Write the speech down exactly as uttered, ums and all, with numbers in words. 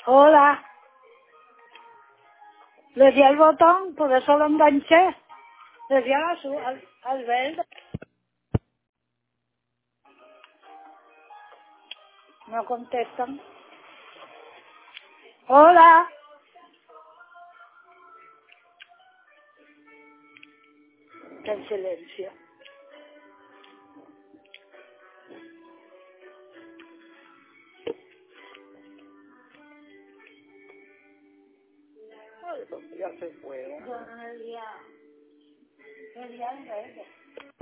Hola. Le di al botón, por eso lo enganché. Le di al azul, al, al verde. No contestan. Hola. Está en silencio. Ay, pues ya se fueron. Yo no le di a... Le di al verde.